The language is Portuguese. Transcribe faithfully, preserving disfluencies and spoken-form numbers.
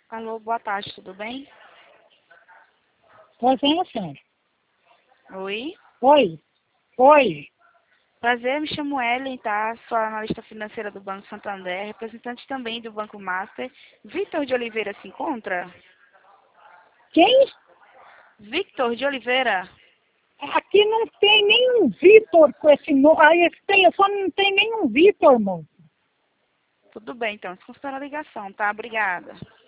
Alô, boa tarde, tudo bem? Pois é, senhora. Oi? Oi. Oi. Prazer, me chamo Ellen, tá? Sou analista financeira do Banco Santander, representante também do Banco Master. Victor de Oliveira se encontra? Quem? Victor de Oliveira? Aqui não tem nenhum Vitor com esse nome. Aí esse telefone não tem nenhum Vitor, moço. Tudo bem, então. Desculpa a ligação, tá? Obrigada.